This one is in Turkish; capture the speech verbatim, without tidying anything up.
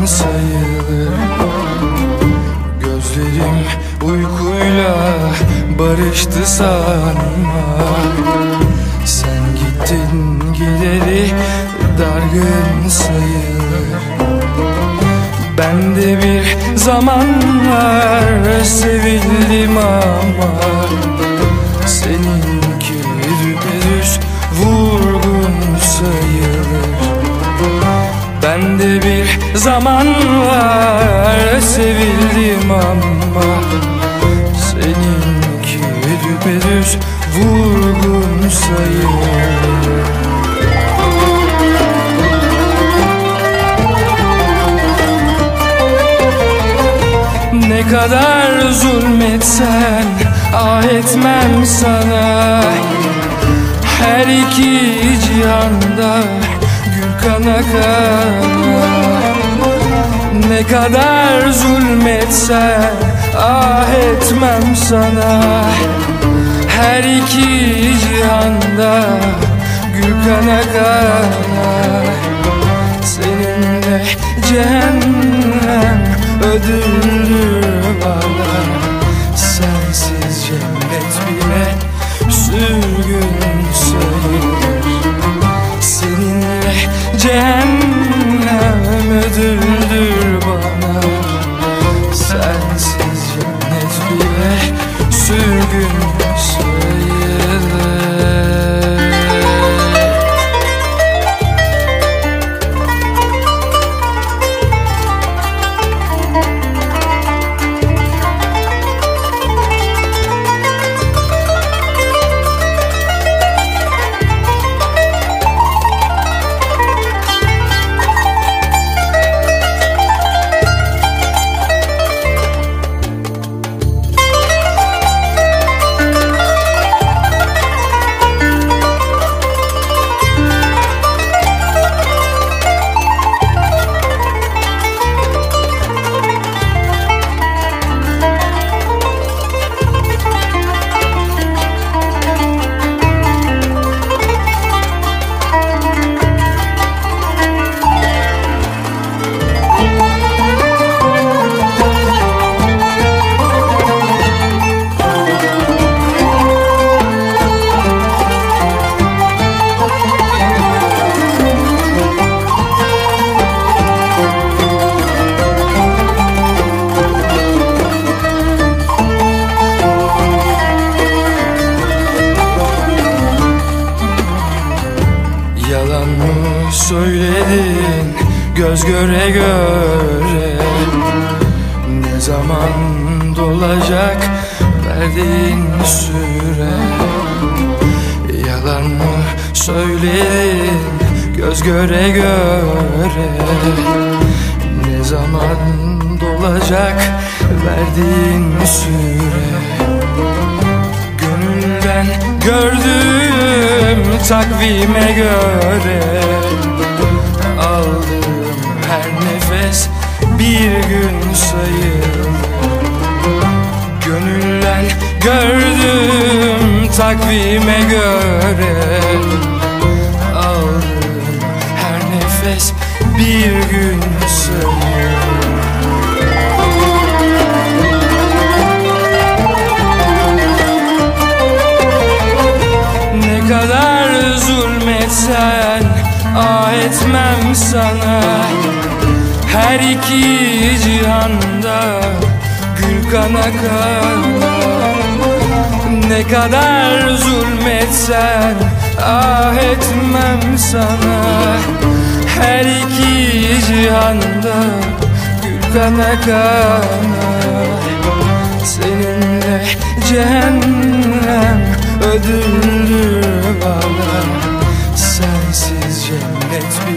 sayılır. Gözlerim uykuyla barıştı sanma. Sen gittin gideri dargın sayılır. Ben de bir zamanlar sevildim ama seninki düpedüz vurgun sayılır. Ben de bir zamanlar sevildim ama seninki düpedüz vurgun sayılır. Ne kadar zulmetsen ah etmem sana. Her iki cihanda gül kana kana. Ne kadar zulmetsen ah etmem sana. Her iki cihanda gül kana kana. Seninle cehennem ödüllü bana. Sensiz cennet bile sürgün sayılır. Seninle cehennem ödüldür bana. Sensiz cennet bile sürgün sayılır. Yalan mı söyledin göz göre göre? Ne zaman dolacak verdiğin süre? Yalan mı söyledin göz göre göre? Ne zaman dolacak verdiğin süre? Gönülden gördüğüm takvime göre aldığım her nefes bir gün sayılır. Gönülden gördüğüm takvime göre aldığım her nefes bir gün sayılır. Ne kadar zulmetsen ah etmem sana. Her iki cihanda gül kana kana. Ne kadar zulmetsen ah etmem sana. Her iki cihanda gül kana kana. Seninle cehennem ödüllü bana. Sensiz cennet bir